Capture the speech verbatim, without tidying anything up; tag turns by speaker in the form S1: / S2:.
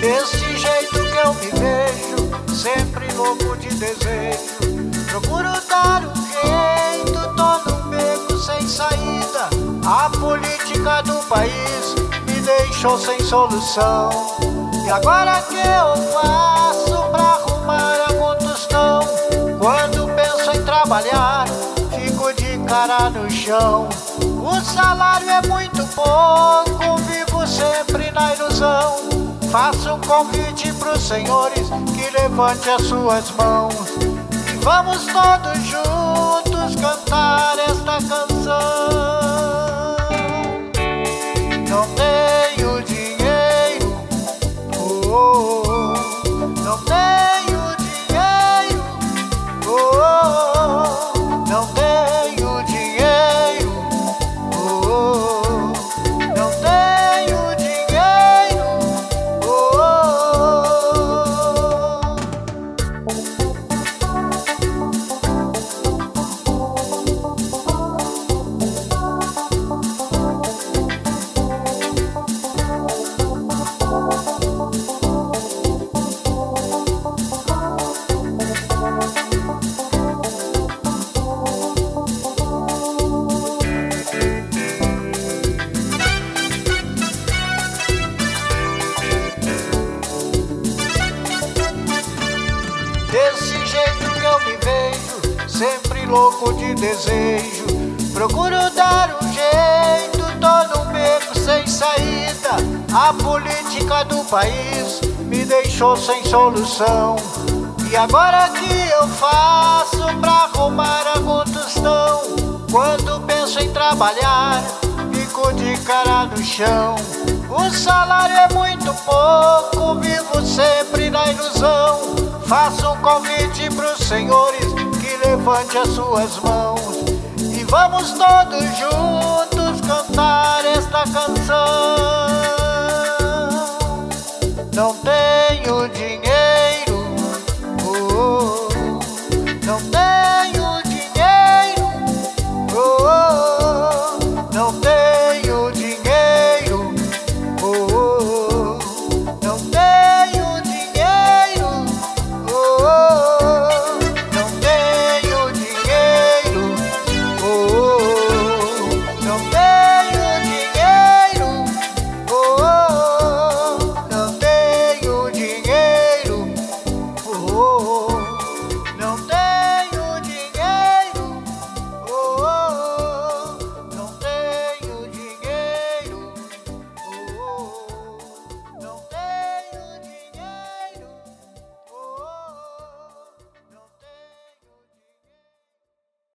S1: Desse jeito que eu me vejo, sempre louco de desejo. Procuro dar um jeito, tô num beco sem saída. A política do país me deixou sem solução. E agora que eu faço pra arrumar algum tostão? Quando penso em trabalhar, fico de cara no chão. O salário é muito pouco, vivo sempre na ilusão. Faço um convite pros senhores que levante as suas mãos e vamos todos juntos cantar esta canção. Não tenho dinheiro, oh, oh, oh. Não tenho dinheiro, oh, oh, oh. Não tenho dinheiro, oh, oh, oh. Não tenho dinheiro, oh, desse jeito que eu me vejo, sempre louco de desejo. Procuro dar um jeito, tô num beco sem saída. A política do país me deixou sem solução. E agora que eu faço pra arrumar algum tostão? Quando penso em trabalhar, fico de cara no chão. O salário é muito pouco, vivo sempre na ilusão. Faço um convite pros senhores que levante as suas mãos e vamos todos juntos cantar esta canção. Não tenho dinheiro,